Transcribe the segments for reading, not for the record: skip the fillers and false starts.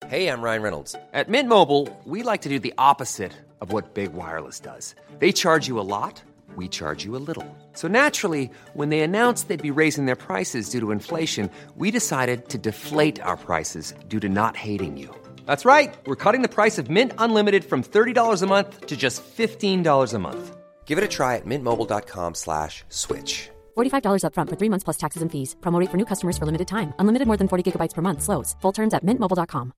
Hey, I'm Ryan Reynolds. At Mint Mobile, we like to do the opposite of what Big Wireless does. They charge you a lot, we charge you a little. So naturally, when they announced they'd be raising their prices due to inflation, we decided to deflate our prices due to not hating you. That's right. We're cutting the price of Mint Unlimited from $30 a month to just $15 a month. Give it a try at mintmobile.com/switch. $45 up front for 3 months plus taxes and fees. Promo rate for new customers for limited time. Unlimited more than 40 gigabytes per month. Slows full terms at mintmobile.com.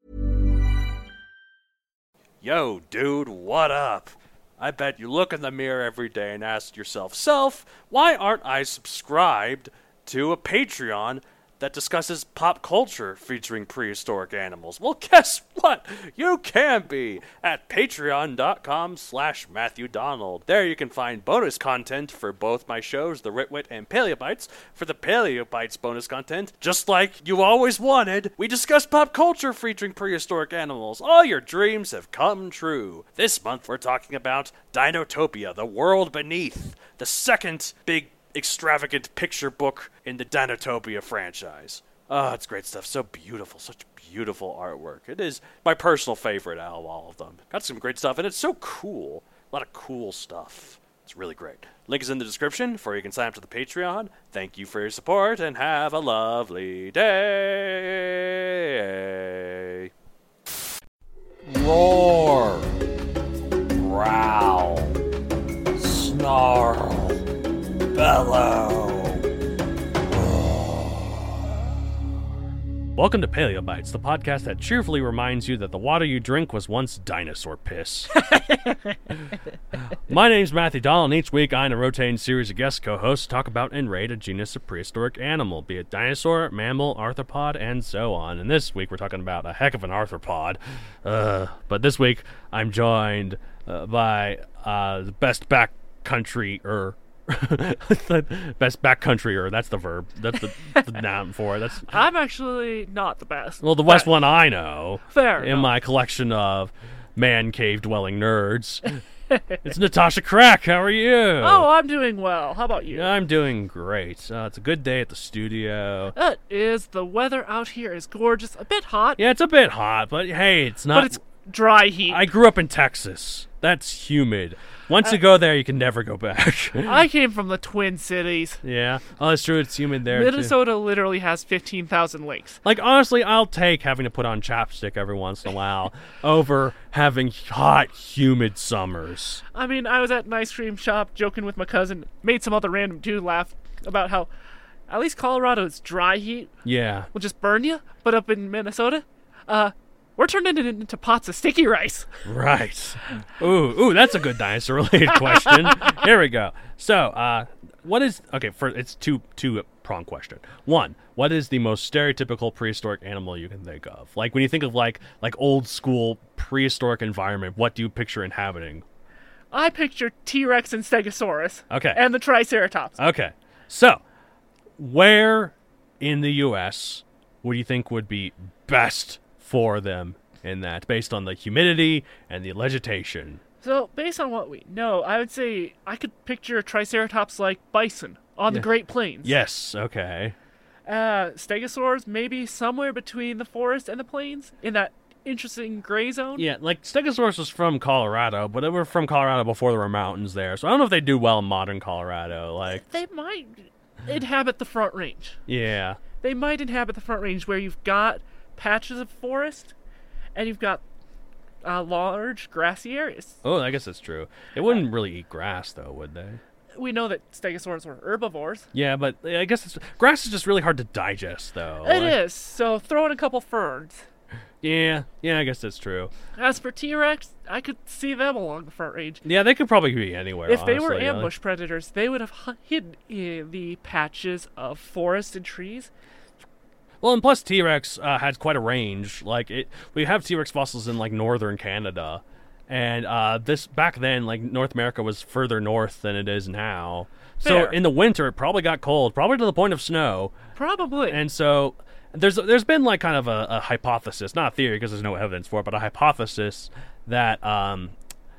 Yo, dude, what up? I bet you look in the mirror every day and ask yourself, Self, why aren't I subscribed to a Patreon that discusses pop culture featuring prehistoric animals? Well, guess what? You can be at patreon.com/Matthew Donald. There you can find bonus content for both my shows, The Ritwit and Paleobites. For the Paleobites bonus content, just like you always wanted, we discuss pop culture featuring prehistoric animals. All your dreams have come true. This month we're talking about Dinotopia, The World Beneath, the second big extravagant picture book in the Dinotopia franchise. Oh, it's great stuff. So beautiful. Such beautiful artwork. It is my personal favorite out of all of them. Got some great stuff, and it's so cool. A lot of cool stuff. It's really great. Link is in the description for you can sign up to the Patreon. Thank you for your support, and have a lovely day. Roar. Growl. Snarl. Bellow. Welcome to Paleobites, the podcast that cheerfully reminds you that the water you drink was once dinosaur piss. My name's Matthew Donald, and each week I and a rotating series of guest co-hosts talk about and rate a genus of prehistoric animal, be it dinosaur, mammal, arthropod, and so on. And this week we're talking about a heck of an arthropod. But this week I'm joined by the best backcountry best backcountry, that's the verb. That's the noun for it. I'm actually not the best. Well, the best one I know. Fair in enough. my collection of man cave dwelling nerds. It's Natasha Crack. How are you? Oh, I'm doing well. How about you? I'm doing great. It's a good day at the studio. It is. The weather out here is gorgeous. A bit hot. Yeah, it's a bit hot, but hey, it's not. But it's dry heat. I grew up in Texas. That's humid. Once you go there, you can never go back. I came from the Twin Cities. Yeah. Oh, that's true. It's humid there, Minnesota literally has 15,000 lakes. Like, honestly, I'll take having to put on chapstick every once in a while over having hot, humid summers. I mean, I was at an ice cream shop joking with my cousin, made some other random dude laugh about how at least Colorado's dry heat Yeah. will just burn you, but up in Minnesota, we're turning it into pots of sticky rice. Right. Ooh, that's a good dinosaur-related question. Here we go. So, what is... Okay, it's two-prong question. One, what is the most stereotypical prehistoric animal you can think of? Like, when you think of, like old-school prehistoric environment, what do you picture inhabiting? I picture T-Rex and Stegosaurus. Okay. And the Triceratops. Okay. So, where in the U.S. would you think would be best for them in that, based on the humidity and the vegetation? So, based on what we know, I would say I could picture a Triceratops like bison on the Great Plains. Yes, okay. Stegosaurs maybe somewhere between the forest and the plains in that interesting gray zone. Yeah, like Stegosaurus was from Colorado, but they were from Colorado before there were mountains there, so I don't know if they do well in modern Colorado. Like, They might inhabit the Front Range. yeah. They might inhabit the Front Range where you've got patches of forest and you've got large grassy areas. Oh, I guess that's true. They wouldn't really eat grass, though, would they? We know that Stegosaurs were herbivores. Yeah, but I guess grass is just really hard to digest, though. It is, so throw in a couple ferns. Yeah, I guess that's true. As for T-Rex, I could see them along the Front Range. Yeah, they could probably be anywhere, If they were honestly, ambush predators, they would have hidden in the patches of forest and trees. Well, and plus T-Rex had quite a range. We have T-Rex fossils in like northern Canada, and this back then, like North America was further north than it is now. So Fair. in the winter, it probably got cold, probably to the point of snow. Probably. And so there's been like kind of a hypothesis, not a theory because there's no evidence for it, but a hypothesis that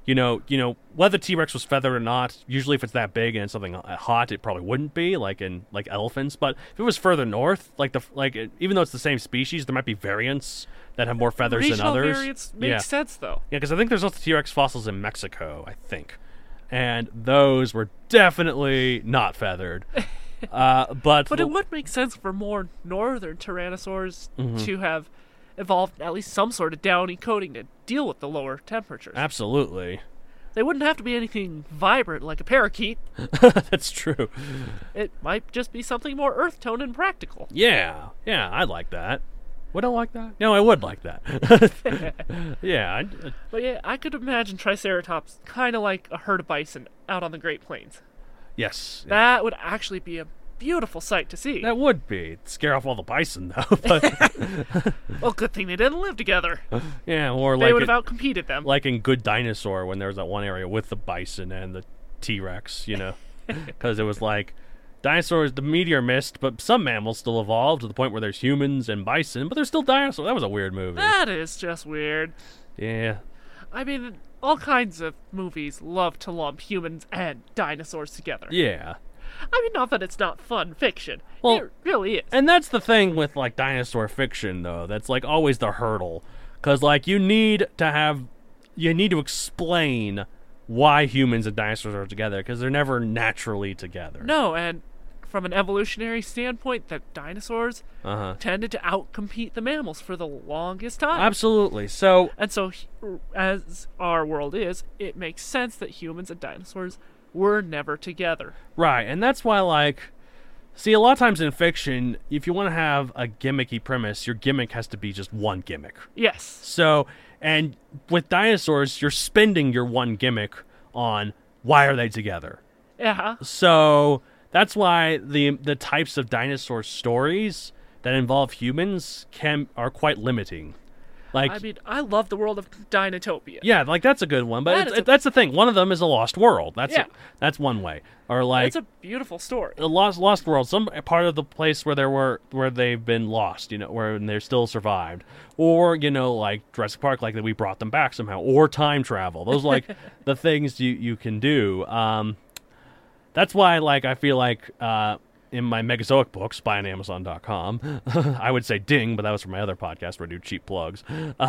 whether T-Rex was feathered or not. Usually, if it's that big and it's something hot, it probably wouldn't be like in like elephants. But if it was further north, even though it's the same species, there might be variants that have more feathers than Regional others. variants makes sense, though. Yeah, because I think there's also T-Rex fossils in Mexico, I think. And those were definitely not feathered. But it would make sense for more northern tyrannosaurs to have evolved at least some sort of downy coating to deal with the lower temperatures. Absolutely. They wouldn't have to be anything vibrant like a parakeet. That's true. It might just be something more earth tone and practical. Yeah, I'd like that. Would I like that? No, I would like that. Yeah. But yeah, I could imagine Triceratops kind of like a herd of bison out on the Great Plains. Yes. Yeah. That would actually be a beautiful sight to see. That would be. It'd scare off all the bison, though. But well, good thing they didn't live together. Yeah, or they would have outcompeted them. Like in Good Dinosaur, when there was that one area with the bison and the T-Rex, because it was like dinosaurs, the meteor missed, but some mammals still evolved to the point where there's humans and bison, but there's still dinosaurs. That was a weird movie. That is just weird. Yeah. I mean, all kinds of movies love to lump humans and dinosaurs together. Yeah. I mean, not that it's not fun fiction. Well, it really is. And that's the thing with, like, dinosaur fiction, though. That's, like, always the hurdle. Because, like, you need to explain why humans and dinosaurs are together, because they're never naturally together. No, and from an evolutionary standpoint, that dinosaurs tended to outcompete the mammals for the longest time. Absolutely. So, as our world is, it makes sense that humans and dinosaurs were never together. Right, and that's why, like, see, a lot of times in fiction, if you want to have a gimmicky premise, your gimmick has to be just one gimmick. Yes. So, and with dinosaurs, you're spending your one gimmick on why are they together. Yeah. So that's why the types of dinosaur stories that involve humans are quite limiting. Like, I mean, I love the world of Dinotopia. Yeah, like that's a good one, but that's the thing. One of them is a lost world. That's one way. Or like, it's a beautiful story. A lost world, some part of the place where they've been lost, where they're still survived, or like Jurassic Park, like that we brought them back somehow, or time travel. Those like the things you can do. That's why, like, I feel like in my Megazoic books, buy on Amazon.com. I would say ding, but that was from my other podcast where I do cheap plugs.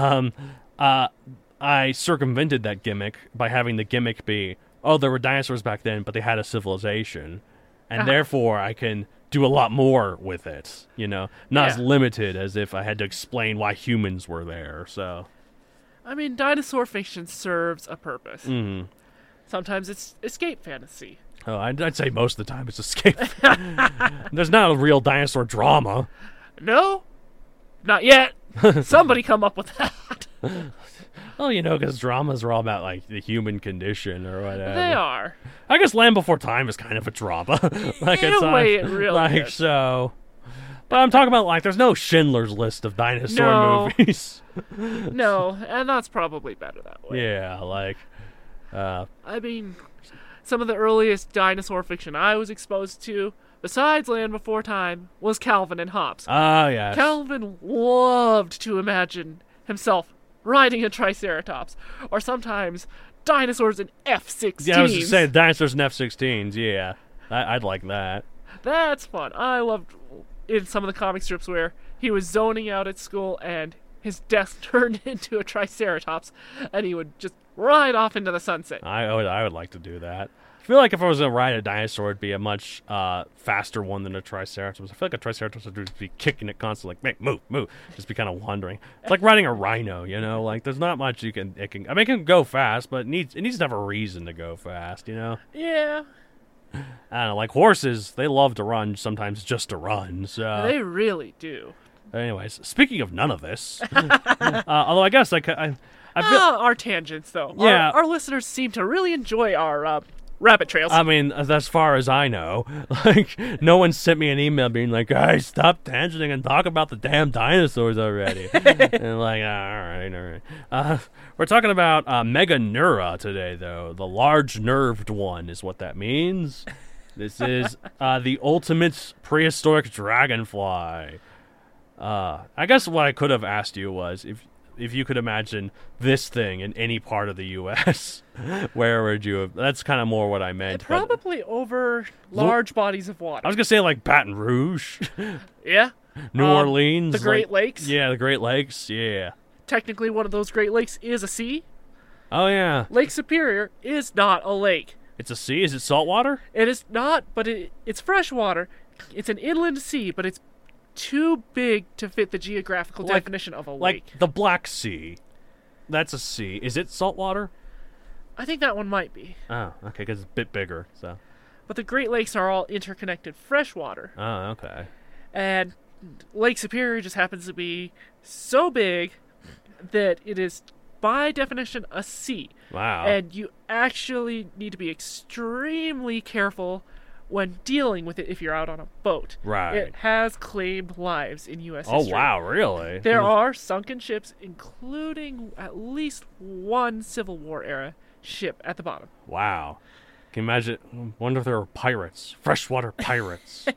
I circumvented that gimmick by having the gimmick be, there were dinosaurs back then, but they had a civilization. And therefore, I can do a lot more with it, not as limited as if I had to explain why humans were there, so. I mean, dinosaur fiction serves a purpose. Mm-hmm. Sometimes it's escape fantasy. Oh, I'd say most of the time it's escape. There's not a real dinosaur drama. No? Not yet. Somebody come up with that. Well, because dramas are all about, like, the human condition or whatever. They are. I guess Land Before Time is kind of a drama. Like, in a way, it really is. So. But I'm talking about, like, there's no Schindler's List of dinosaur movies. No, and that's probably better that way. Yeah, like. I mean, some of the earliest dinosaur fiction I was exposed to, besides Land Before Time, was Calvin and Hobbes. Oh, yes. Calvin loved to imagine himself riding a Triceratops, or sometimes dinosaurs in F-16s. Yeah, I was just saying, dinosaurs in F-16s, yeah. I'd like that. That's fun. I loved in some of the comic strips where he was zoning out at school and his desk turned into a Triceratops and he would just ride off into the sunset. I would like to do that. I feel like if I was going to ride a dinosaur, it'd be a much faster one than a Triceratops. I feel like a Triceratops would just be kicking it constantly, like, move, just be kind of wandering. It's like riding a rhino, like, there's not much it can go fast, but it needs to have a reason to go fast, Yeah. I don't know, like horses, they love to run sometimes just to run, so. They really do. Anyways, speaking of none of this, although I guess I feel... our tangents, though. Yeah. Our listeners seem to really enjoy our rabbit trails. I mean, as far as I know, like, no one sent me an email being like, guys, stop tangenting and talk about the damn dinosaurs already. And like, all right. We're talking about Meganeura today, though. The large nerved one is what that means. This is the ultimate prehistoric dragonfly. I guess what I could have asked you was, if you could imagine this thing in any part of the U.S., where would you have? That's kind of more what I meant. Probably over large bodies of water. I was gonna say like Baton Rouge, Yeah. New Orleans, The Great Lakes. Yeah, the Great Lakes. Yeah. Technically, one of those Great Lakes is a sea. Oh yeah. Lake Superior is not a lake. It's a sea. Is it saltwater? It is not, but it's freshwater. It's an inland sea, but it's too big to fit the geographical definition of a lake. Like the Black Sea. That's a sea. Is it saltwater? I think that one might be. Oh, okay, because it's a bit bigger. So. But the Great Lakes are all interconnected freshwater. Oh, okay. And Lake Superior just happens to be so big that it is, by definition, a sea. Wow. And you actually need to be extremely careful when dealing with it if you're out on a boat. Right. It has claimed lives in U.S. Oh, history. wow, really? There are sunken ships, including at least one Civil War era ship at the bottom. Wow. Can you imagine? Wonder if there were pirates. Freshwater pirates.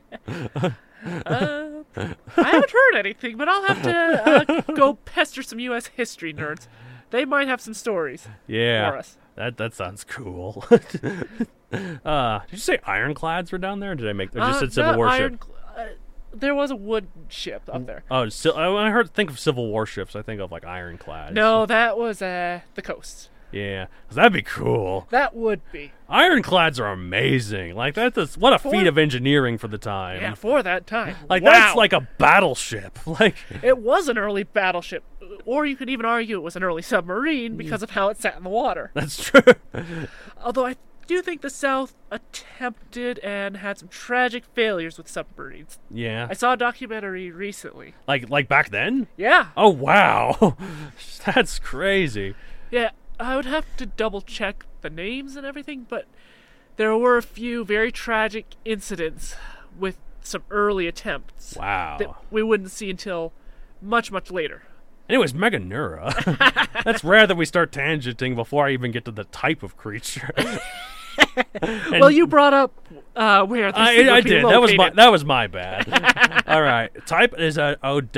I haven't heard anything, but I'll have to go pester some U.S. history nerds. They might have some stories Yeah. for us. That sounds cool. Did you say ironclads were down there? Or did I make? Or just said Civil War ship? There was a wood ship up there. Oh, when I think of Civil War ships, I think of like ironclads. No, that was the coast. Yeah, 'cause that'd be cool. That would be. Ironclads are amazing. Like what a feat of engineering for the time. Yeah, for that time. Like wow. that's like a battleship. Like It was an early battleship, or you could even argue it was an early submarine because of how it sat in the water. that's true. Although I do think the South attempted and had some tragic failures with submarines. Yeah. I saw a documentary recently. Like back then? Yeah. Oh wow. That's crazy. Yeah, I would have to double check the names and everything, but there were a few very tragic incidents with some early attempts Wow. that we wouldn't see until much, much later. Anyways, Meganura. That's rare that we start tangenting before I even get to the type of creature. Well, you brought up where this thing I would be did. located. That was my bad. All right. Type is a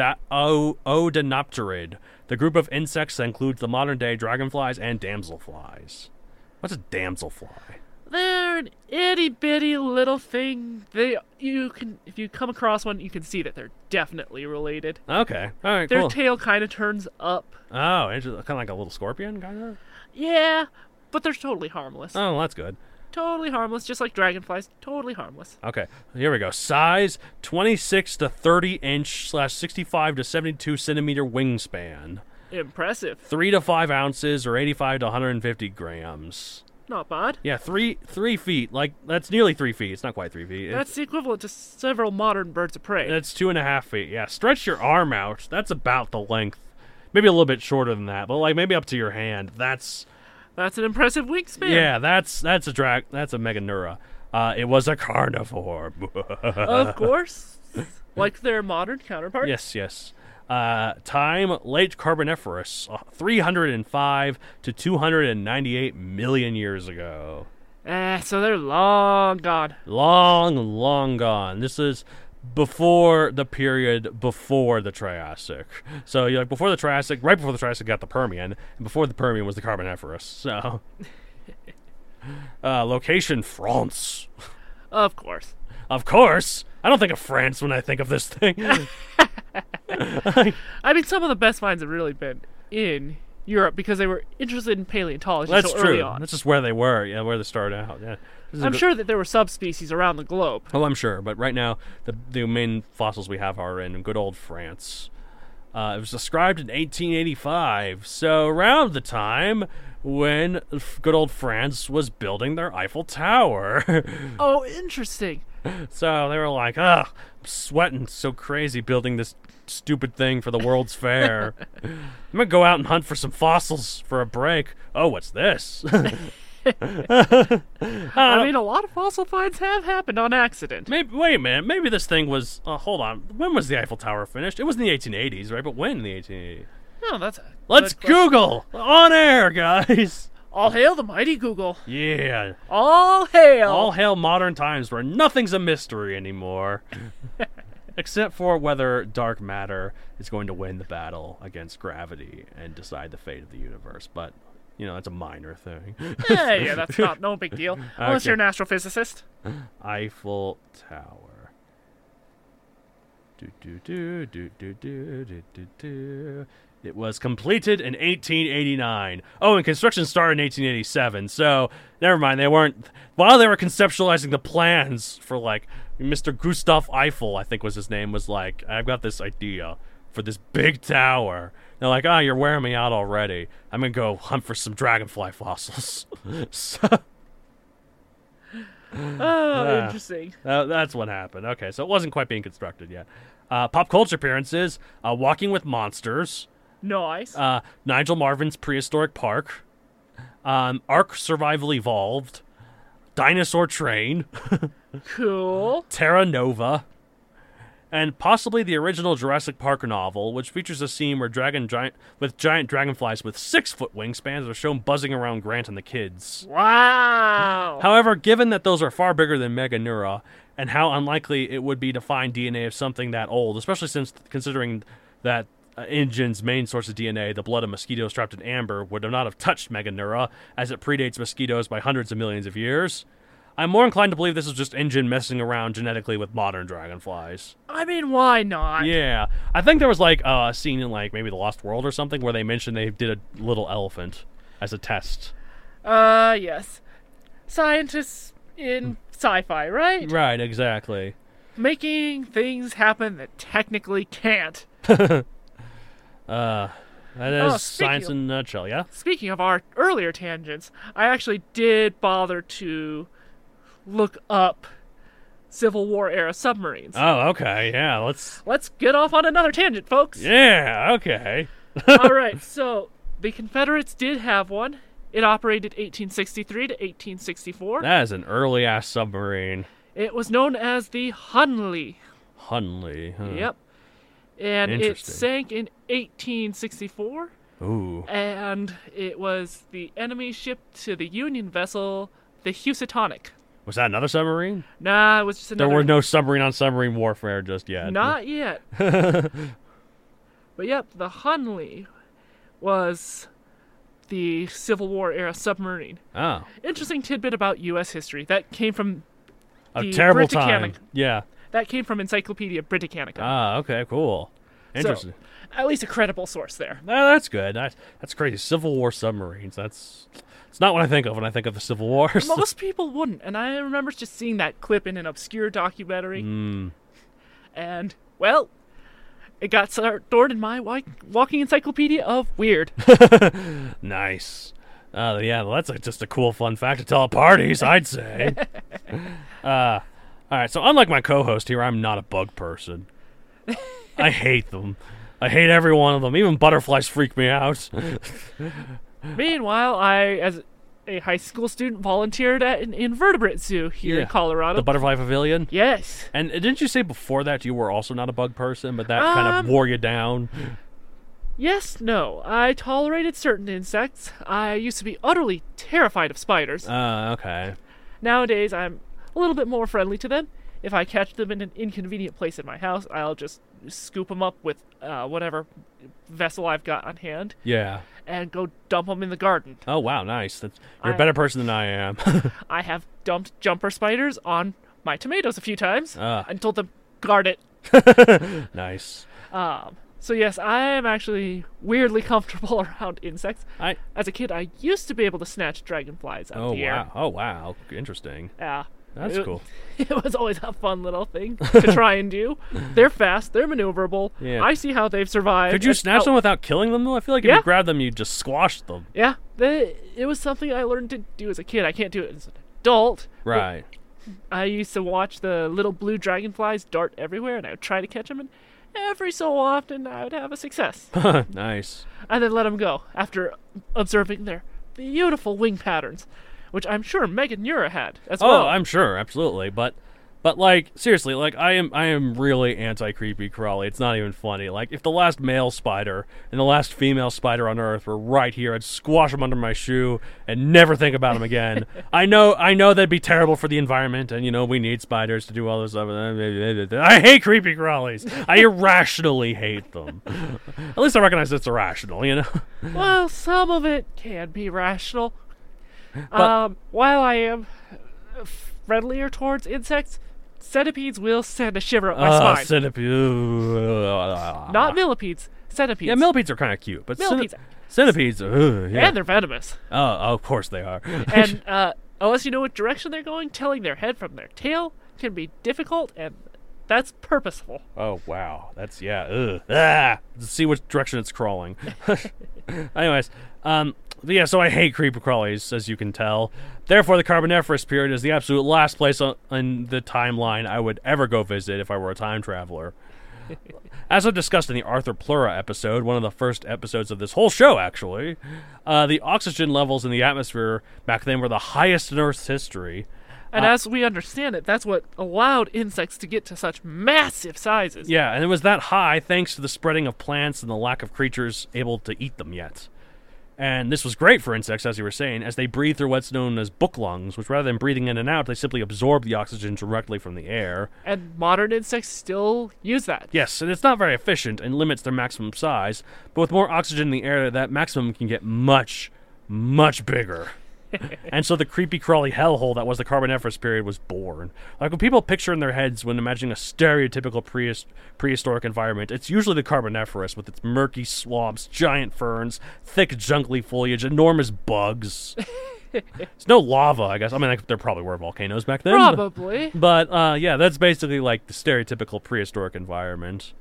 Odonopterid, the group of insects that includes the modern day dragonflies and damselflies. What's a damselfly? They're an itty bitty little thing. If you come across one, you can see that they're definitely related. Okay. All right. Their Cool. tail kind of turns up. Oh, it's kind of like a little scorpion, kind of. Yeah, but they're totally harmless. Oh, that's good. Totally harmless, just like dragonflies. Totally harmless. Okay, here we go. Size 26 to 30 inch / 65 to 72 centimeter wingspan. Impressive. 3 to 5 ounces or 85 to 150 grams. Not bad. Yeah, 3 feet. Like that's nearly 3 feet. It's not quite 3 feet. That's the equivalent to several modern birds of prey. That's 2.5 feet. Yeah, stretch your arm out. That's about the length. Maybe a little bit shorter than that, but like maybe up to your hand. That's an impressive wingspan. yeah. That's a Meganura. It was a carnivore. Of course. Like their modern counterpart. Yes. Time, late Carboniferous, 305 to 298 million years ago. So they're long gone. Long gone. This is before the period before the Triassic. So, like before the Triassic, right before the Triassic got the Permian, and before the Permian was the Carboniferous. So, location, France. Of course. Of course. I don't think of France when I think of this thing. I mean, some of the best finds have really been in Europe because they were interested in paleontology That's so true. early on. That's just where they were. Yeah, where they started out. Yeah. I'm sure that there were subspecies around the globe. Oh, I'm sure. But right now, the main fossils we have are in good old France. It was described in 1885, so around the time when good old France was building their Eiffel Tower. Oh, interesting. So they were like, I'm sweating so crazy building this stupid thing for the World's Fair. I'm going to go out and hunt for some fossils for a break. Oh, what's this? I mean, a lot of fossil finds have happened on accident. Wait a minute. Maybe this thing was... hold on. When was the Eiffel Tower finished? It was in the 1880s, right? But when in the 1880s? No, that's a Let's good question. Google! On air, guys! All hail the mighty Google. Yeah. All hail. All hail modern times where nothing's a mystery anymore. except for whether dark matter is going to win the battle against gravity and decide the fate of the universe. But, that's a minor thing. Yeah, that's no big deal. Unless you're an astrophysicist. Eiffel Tower. It was completed in 1889. Oh, and construction started in 1887. So, never mind. While they were conceptualizing the plans for, Mr. Gustav Eiffel, I think was his name, was like, I've got this idea for this big tower. They're like, you're wearing me out already. I'm going to go hunt for some dragonfly fossils. Interesting. That's what happened. Okay, so it wasn't quite being constructed yet. Pop culture appearances, Walking with Monsters. Nice. Nigel Marven's Prehistoric Park. Ark Survival Evolved. Dinosaur Train. Cool. Terra Nova. And possibly the original Jurassic Park novel, which features a scene where giant dragonflies with 6-foot wingspans are shown buzzing around Grant and the kids. Wow! However, given that those are far bigger than Meganeura, and how unlikely it would be to find DNA of something that old, especially considering that InGen's main source of DNA, the blood of mosquitoes trapped in amber, would not have touched Meganeura, as it predates mosquitoes by hundreds of millions of years, I'm more inclined to believe this is just InGen messing around genetically with modern dragonflies. I mean, why not? Yeah. I think there was, a scene in, maybe The Lost World or something where they mentioned they did a little elephant as a test. Yes. Scientists in sci-fi, right? Right, exactly. Making things happen that technically can't. That is science in a nutshell, yeah? Speaking of our earlier tangents, I actually did bother to look up Civil War era submarines. Oh, okay, yeah, Let's get off on another tangent, folks. Yeah, okay. All right, so the Confederates did have one. It operated 1863 to 1864. That is an early-ass submarine. It was known as the Hunley. Hunley, huh? Yep. And it sank in 1864. Ooh. And it was the enemy ship to the Union vessel, the Housatonic. Was that another submarine? Nah, it was just another... There were no submarine-on-submarine warfare just yet. Not yet. But yep, the Hunley was the Civil War era submarine. Oh. Interesting tidbit about U.S. history. That came from a terrible time. Yeah. That came from Encyclopedia Britannica. Ah, okay, cool. Interesting. So, at least a credible source there. That's good. That's crazy. Civil War submarines. It's not what I think of when I think of the Civil War. Most people wouldn't, and I remember just seeing that clip in an obscure documentary. And, well, it got stored in my walking encyclopedia of weird. Nice. Yeah, well, that's just a cool fun fact to tell at parties, I'd say. All right, so unlike my co-host here, I'm not a bug person. I hate them. I hate every one of them. Even butterflies freak me out. Meanwhile, I, as a high school student, volunteered at an invertebrate zoo here in Colorado. The Butterfly Pavilion? Yes. And didn't you say before that you were also not a bug person, but that kind of wore you down? Yes, no. I tolerated certain insects. I used to be utterly terrified of spiders. Okay. Nowadays, I'm a little bit more friendly to them. If I catch them in an inconvenient place in my house, I'll just scoop them up with whatever vessel I've got on hand. Yeah. And go dump them in the garden. Oh, wow, nice. You're a better person than I am. I have dumped jumper spiders on my tomatoes a few times and told them, guard it. Nice. So yes, I am actually weirdly comfortable around insects. As a kid, I used to be able to snatch dragonflies out of the air. Oh, wow. Interesting. Yeah. That's cool. It was always a fun little thing to try and do. They're fast. They're maneuverable. Yeah. I see how they've survived. Could you snatch them without killing them, though? I feel like if you grab them, you just squash them. Yeah. It was something I learned to do as a kid. I can't do it as an adult. Right. I used to watch the little blue dragonflies dart everywhere, and I would try to catch them, and every so often I would have a success. Nice. And then let them go after observing their beautiful wing patterns, which I'm sure Meganeura had as well. Oh, I'm sure, absolutely. But But, like, seriously, like, I am really anti-creepy crawly. It's not even funny. Like, if the last male spider and the last female spider on Earth were right here, I'd squash them under my shoe and never think about them again. I know that'd be terrible for the environment, and, you know, we need spiders to do all this stuff. I hate creepy crawlies. I irrationally hate them. At least I recognize it's irrational, you know? Well, some of it can be rational. But- While I am friendlier towards insects, centipedes will send a shiver up my spine. Centipede. Not millipedes, centipedes. Yeah, millipedes are kind of cute, but Millipedes. centipedes, yeah. And they're venomous. Oh, of course they are. And unless you know what direction they're going, telling their head from their tail can be difficult, and that's purposeful. Oh, wow. That's, yeah. Ugh. Ah! Let's see which direction it's crawling. Anyways, but yeah, so I hate creepy crawlies, as you can tell. Therefore, the Carboniferous period is the absolute last place in the timeline I would ever go visit if I were a time traveler. As I discussed in the Arthur Plura episode, one of the first episodes of this whole show, actually, the oxygen levels in the atmosphere back then were the highest in Earth's history. And as we understand it, that's what allowed insects to get to such massive sizes. Yeah, and it was that high thanks to the spreading of plants and the lack of creatures able to eat them yet. And this was great for insects, as you were saying, as they breathe through what's known as book lungs, which rather than breathing in and out, they simply absorb the oxygen directly from the air. And modern insects still use that. Yes, and it's not very efficient and limits their maximum size, but with more oxygen in the air, that maximum can get much, much bigger. And so the creepy crawly hellhole that was the Carboniferous period was born. Like when people picture in their heads when imagining a stereotypical prehistoric environment, it's usually the Carboniferous with its murky swamps, giant ferns, thick jungly foliage, enormous bugs. It's no lava, I guess. I mean, like, there probably were volcanoes back then. Probably. But yeah, that's basically like the stereotypical prehistoric environment.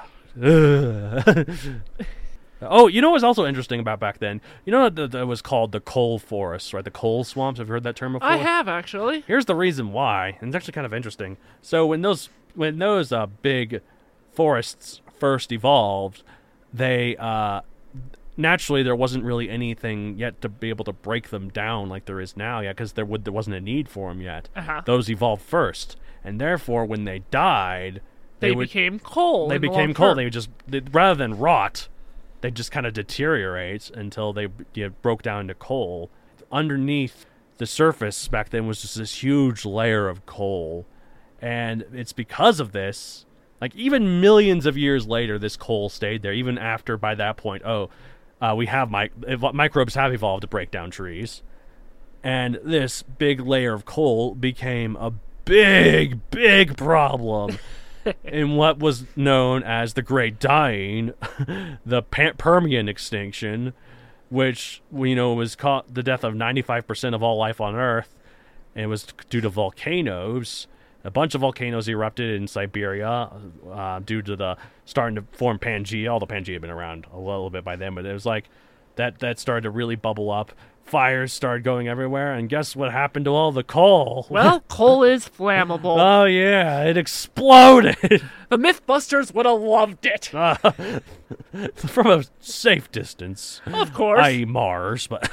Oh, you know what was also interesting about back then? You know that was called the coal forests, right? The coal swamps. Have you heard that term before? I have, actually. Here's the reason why, and it's actually kind of interesting. So when those big forests first evolved, they naturally there wasn't really anything yet to be able to break them down like there is now, yet, because there wasn't a need for them yet. Uh-huh. Those evolved first, and therefore when they died, They became coal. They became coal. They would just rather than rot, they just kind of deteriorate until they broke down to coal. Underneath the surface back then was just this huge layer of coal. And it's because of this, like even millions of years later, this coal stayed there, even after by that point, we have microbes have evolved to break down trees. And this big layer of coal became a big, big problem. In what was known as the Great Dying, the Permian extinction, which we know was the death of 95% of all life on Earth, and it was due to volcanoes. A bunch of volcanoes erupted in Siberia due to the starting to form Pangaea. All the Pangaea had been around a little bit by then, but it was like that started to really bubble up. Fires started going everywhere, and guess what happened to all the coal? Well, coal is flammable. Oh, yeah, it exploded. The Mythbusters would have loved it. From a safe distance. Of course. i.e. Mars, but...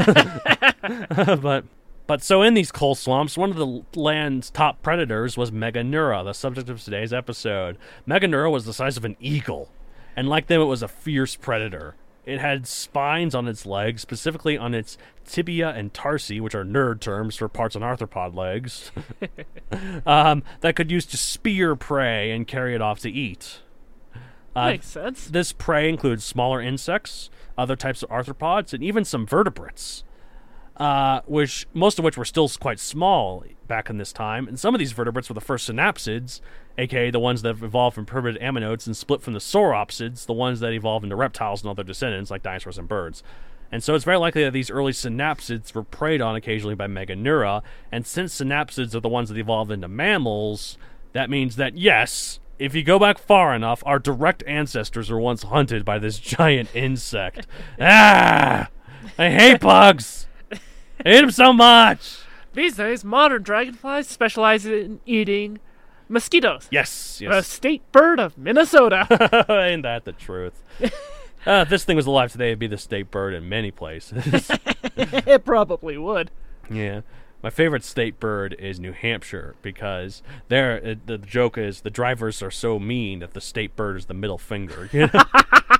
But so in these coal swamps, one of the land's top predators was Meganeura, the subject of today's episode. Meganeura was the size of an eagle, and like them, it was a fierce predator. It had spines on its legs, specifically on its tibia and tarsi, which are nerd terms for parts on arthropod legs, that could use to spear prey and carry it off to eat. Makes sense. This prey includes smaller insects, other types of arthropods, and even some vertebrates, most of which were still quite small back in this time. And some of these vertebrates were the first synapsids, aka the ones that evolved from primitive ammonoots and split from the sauropsids, the ones that evolved into reptiles and other descendants like dinosaurs and birds. And so it's very likely that these early synapsids were preyed on occasionally by Meganeura, and since synapsids are the ones that evolved into mammals, that means that, yes, if you go back far enough, our direct ancestors were once hunted by this giant insect. I hate bugs! I hate them so much! These days, modern dragonflies specialize in eating mosquitoes. Yes. The state bird of Minnesota. Ain't that the truth? If this thing was alive today, it'd be the state bird in many places. It probably would. Yeah. My favorite state bird is New Hampshire because there the joke is the drivers are so mean that the state bird is the middle finger. You know?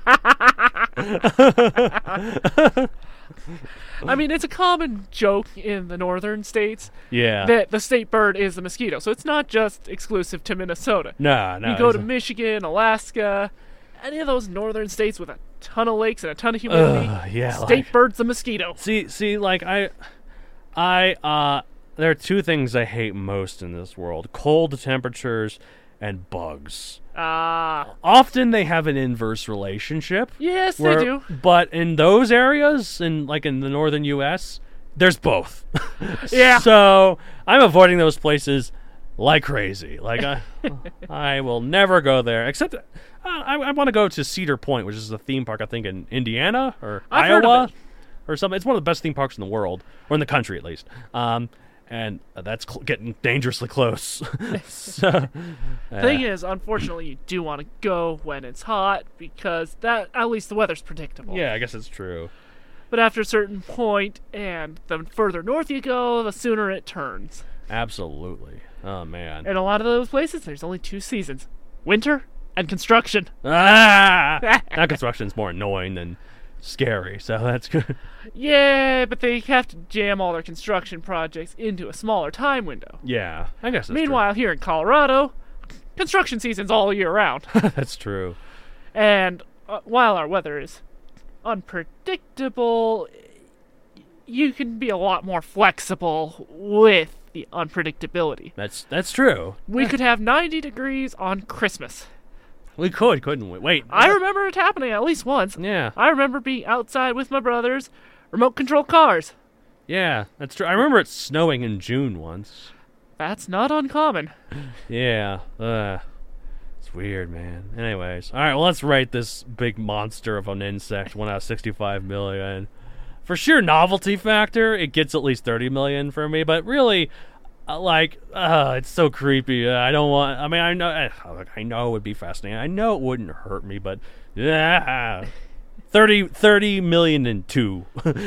I mean, it's a common joke in the northern states Yeah. that the state bird is the mosquito. So it's not just exclusive to Minnesota. No. You go to Michigan, Alaska, any of those northern states with a ton of lakes and a ton of humidity, state bird's the mosquito. See, like there are two things I hate most in this world: cold temperatures and bugs. Often they have an inverse relationship. Yes, they do. But in those areas, in the northern U.S., there's both. Yeah. So I'm avoiding those places like crazy. Like I will never go there. Except I want to go to Cedar Point, which is a theme park I think in Indiana or I've heard of Iowa it. or something. It's one of the best theme parks in the world, or in the country at least. And that's getting dangerously close. So, Thing is, unfortunately, you do want to go when it's hot because that at least the weather's predictable. yeah, I guess it's true. But after a certain point, and the further north you go, the sooner it turns. Absolutely. Oh man. In a lot of those places, there's only 2 seasons: winter and construction. Now construction's more annoying than scary, so that's good. Yeah, but they have to jam all their construction projects into a smaller time window. Yeah, I guess that's Meanwhile, here in Colorado, construction season's all year round. true. That's true. And while our weather is unpredictable, you can be a lot more flexible with the unpredictability. That's true. We could have 90 degrees on Christmas. We could, couldn't we? Wait. I remember it happening at least once. Yeah. I remember being outside with my brothers, remote control cars. Yeah, that's true. I remember it snowing in June once. That's not uncommon. Yeah. It's weird, man. Anyways. All right, well, let's rate this big monster of an insect 1 out of 65 million. For sheer novelty factor, it gets at least 30 million for me, but really, it's so creepy. I don't want. I mean, I know it would be fascinating. I know it wouldn't hurt me, but 30 million and 2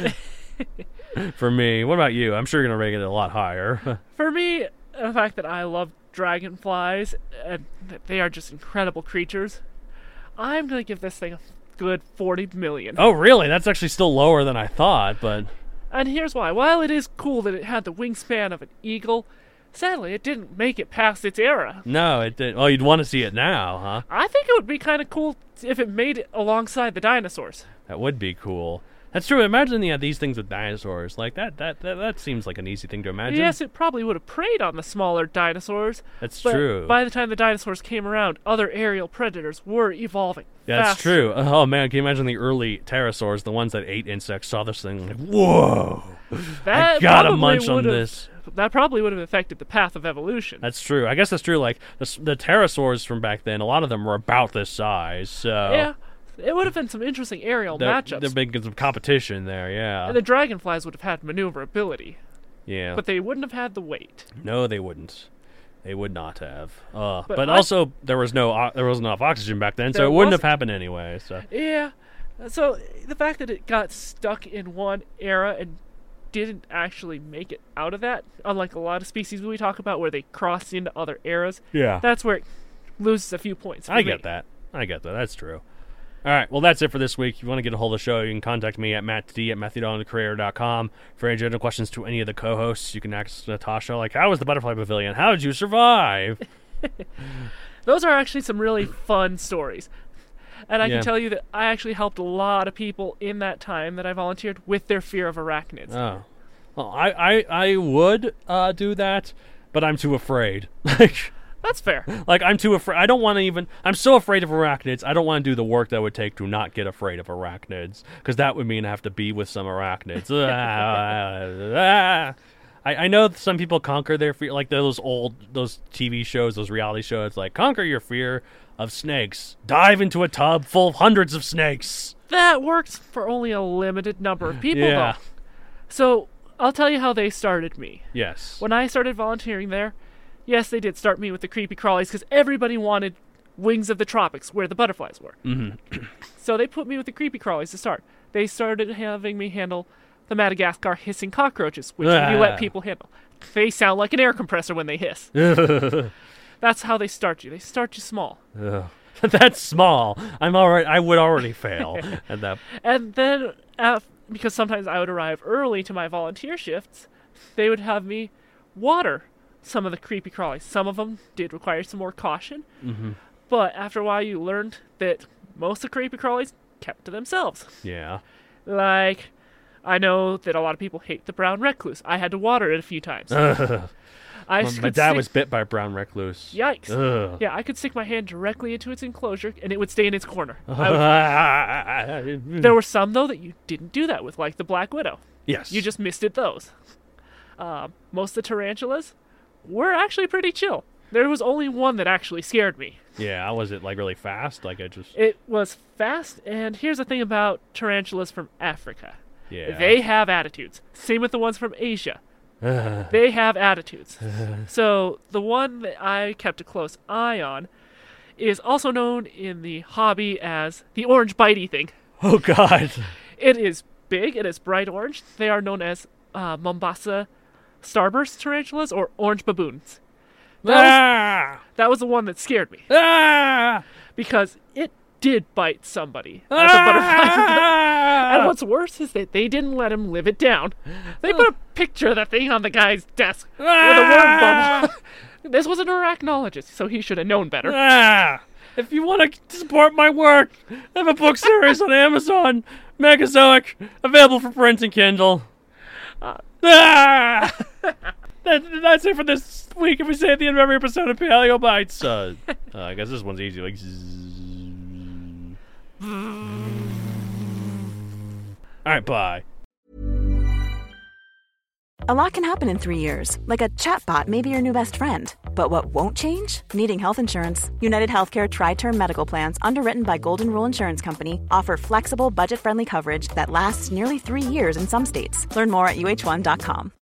for me. What about you? I'm sure you're gonna rate it a lot higher. For me, the fact that I love dragonflies and that they are just incredible creatures, I'm gonna give this thing a good 40 million. Oh, really? That's actually still lower than I thought, but. And here's why. While it is cool that it had the wingspan of an eagle, sadly, it didn't make it past its era. No, it didn't. Oh, you'd want to see it now, huh? I think it would be kind of cool if it made it alongside the dinosaurs. That would be cool. That's true. Imagine these things with dinosaurs. Like that seems like an easy thing to imagine. Yes, it probably would have preyed on the smaller dinosaurs. That's but true. By the time the dinosaurs came around, other aerial predators were evolving. That's fast. true. Oh man, can you imagine the early pterosaurs, the ones that ate insects, saw this thing like, whoa! That I gotta probably munch on would've- this. That probably would have affected the path of evolution. That's true. I guess that's true. Like the pterosaurs from back then, a lot of them were about this size. So Yeah, it would have been some interesting aerial matchups. They're making some competition there. Yeah. And the dragonflies would have had maneuverability, Yeah. but they wouldn't have had the weight. No, they wouldn't. They would not have. But But also, there wasn't enough oxygen back then, so There it wouldn't have wasn't. happened anyway. So Yeah, so the fact that it got stuck in one era and didn't actually make it out of that, unlike a lot of species we talk about where they cross into other eras, yeah, that's where it loses a few points. For I me. get that. That's true. All right, well, that's it for this week. If you want to get a hold of the show, you can contact me at mattd@matthewdonthecreator.com. For any general questions to any of the co-hosts, you can ask Natasha, like, how was the Butterfly Pavilion? How did you survive? Those are actually some really fun stories. And I Yeah. can tell you that I actually helped a lot of people in that time that I volunteered with their fear of arachnids. Oh. Well, I would do that, but I'm too afraid. Like, That's fair. I'm too afraid. I don't want to even. I'm so afraid of arachnids. I don't want to do the work that would take to not get afraid of arachnids, because that would mean I have to be with some arachnids. I know some people conquer their fear, like those TV shows, those reality shows, like conquer your fear of snakes. Dive into a tub full of hundreds of snakes. That works for only a limited number of people, Yeah. though. So, I'll tell you how they started me. Yes. When I started volunteering there, yes, they did start me with the creepy crawlies because everybody wanted Wings of the Tropics, where the butterflies were. Mm-hmm. So they put me with the creepy crawlies to start. They started having me handle the Madagascar hissing cockroaches, which you let people handle. They sound like an air compressor when they hiss. That's how they start you. They start you small. That's small. I would already fail at that. And then, because sometimes I would arrive early to my volunteer shifts, they would have me water some of the creepy crawlies. Some of them did require some more caution, but after a while you learned that most of the creepy crawlies kept to themselves. Yeah. Like, I know that a lot of people hate the brown recluse. I had to water it a few times. My dad was bit by a brown recluse. Yikes. Ugh. Yeah, I could stick my hand directly into its enclosure, and it would stay in its corner. There were some, though, that you didn't do that with, like the Black Widow. Yes. You just missed it those. Most of the tarantulas were actually pretty chill. There was only one that actually scared me. Yeah, was it, like, really fast? Like, It was fast, and here's the thing about tarantulas from Africa. Yeah. They have attitudes. Same with the ones from Asia. They have attitudes. So the one that I kept a close eye on is also known in the hobby as the orange bitey thing. Oh, God. It is big. It is bright orange. They are known as Mombasa starburst tarantulas or orange baboons. That was the one that scared me. Because it did bite somebody as a butterfly. And what's worse is that they didn't let him live it down. They put a picture of that thing on the guy's desk with a word bubble. This was an arachnologist, so he should have known better. If you want to support my work, I have a book series on Amazon, Megazoic, available for print and Kindle. That's it for this week. If we say at the end of every episode of Paleo Bites, I guess this one's easy. Like, all right, bye. A lot can happen in 3 years, like a chatbot may be your new best friend. But what won't change? Needing health insurance. United Healthcare Tri-Term Medical Plans, underwritten by Golden Rule Insurance Company, offer flexible, budget-friendly coverage that lasts nearly 3 years in some states. Learn more at uh1.com.